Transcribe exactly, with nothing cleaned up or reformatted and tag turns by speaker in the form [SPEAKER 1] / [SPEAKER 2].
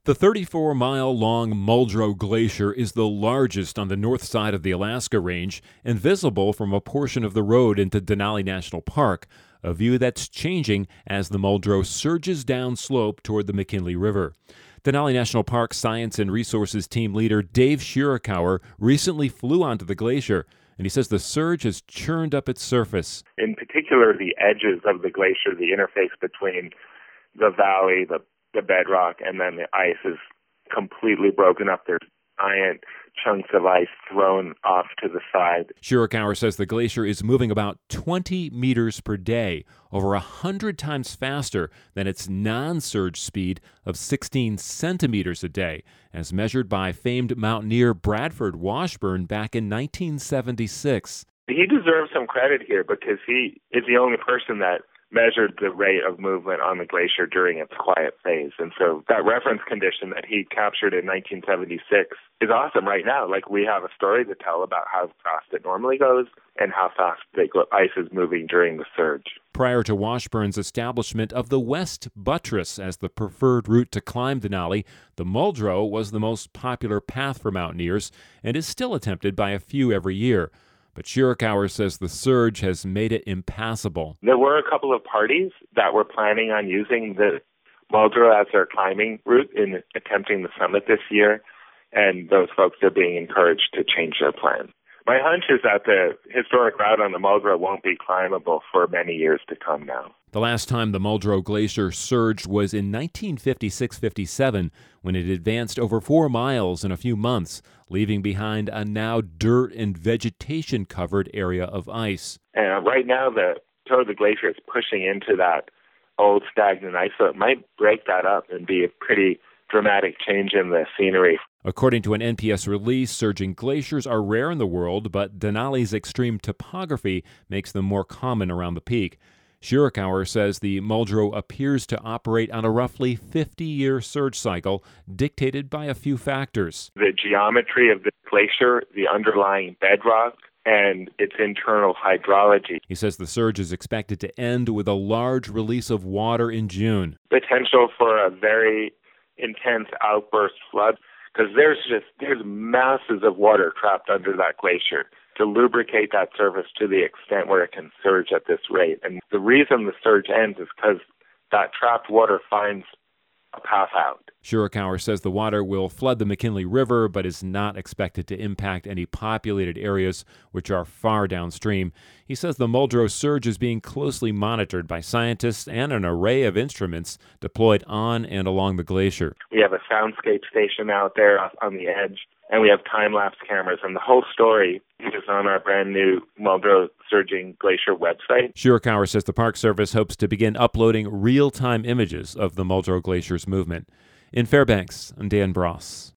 [SPEAKER 1] The thirty-four mile long Muldrow Glacier is the largest on the north side of the Alaska Range and visible from a portion of the road into Denali National Park, a view that's changing as the Muldrow surges downslope toward the McKinley River. Denali National Park Science and Resources Team leader Dave Shirakawa recently flew onto the glacier, and he says the surge has churned up its surface.
[SPEAKER 2] In particular, the edges of the glacier, the interface between the valley, the the bedrock, and then the ice is completely broken up. There's giant chunks of ice thrown off to the side.
[SPEAKER 1] Shirakawa says the glacier is moving about twenty meters per day, over one hundred times faster than its non-surge speed of sixteen centimeters a day, as measured by famed mountaineer Bradford Washburn back in nineteen seventy-six.
[SPEAKER 2] He deserves some credit here because he is the only person that measured the rate of movement on the glacier during its quiet phase. And so that reference condition that he captured in nineteen seventy-six is awesome right now. Like, we have a story to tell about how fast it normally goes and how fast the ice is moving during the surge.
[SPEAKER 1] Prior to Washburn's establishment of the West Buttress as the preferred route to climb Denali, the Muldrow was the most popular path for mountaineers and is still attempted by a few every year. But Shirakawa says the surge has made it impassable.
[SPEAKER 2] There were a couple of parties that were planning on using the Muldrow as their climbing route in attempting the summit this year, and those folks are being encouraged to change their plans. My hunch is that the historic route on the Muldrow won't be climbable for many years to come now.
[SPEAKER 1] The last time the Muldrow Glacier surged was in nineteen fifty-six fifty-seven, when it advanced over four miles in a few months, leaving behind a now dirt and vegetation-covered area of ice.
[SPEAKER 2] And right now, the toe of the glacier is pushing into that old stagnant ice, so it might break that up and be a pretty dramatic change in the scenery.
[SPEAKER 1] According to an N P S release, surging glaciers are rare in the world, but Denali's extreme topography makes them more common around the peak. Shirakawa says the Muldrow appears to operate on a roughly fifty-year surge cycle dictated by a few factors.
[SPEAKER 2] The geometry of the glacier, the underlying bedrock, and its internal hydrology.
[SPEAKER 1] He says the surge is expected to end with a large release of water in June.
[SPEAKER 2] Potential for a very intense outburst flood, because there's just there's masses of water trapped under that glacier to lubricate that surface to the extent where it can surge at this rate. And the reason the surge ends is because that trapped water finds a path out.
[SPEAKER 1] Shirakawa says the water will flood the McKinley River, but is not expected to impact any populated areas, which are far downstream. He says the Muldrow surge is being closely monitored by scientists and an array of instruments deployed on and along the glacier.
[SPEAKER 2] We have a soundscape station out there on the edge, and we have time-lapse cameras, and the whole story is on our brand-new Muldrow Surging Glacier website.
[SPEAKER 1] Shirakawa says the Park Service hopes to begin uploading real-time images of the Muldrow Glacier's movement. In Fairbanks, I'm Dan Bross.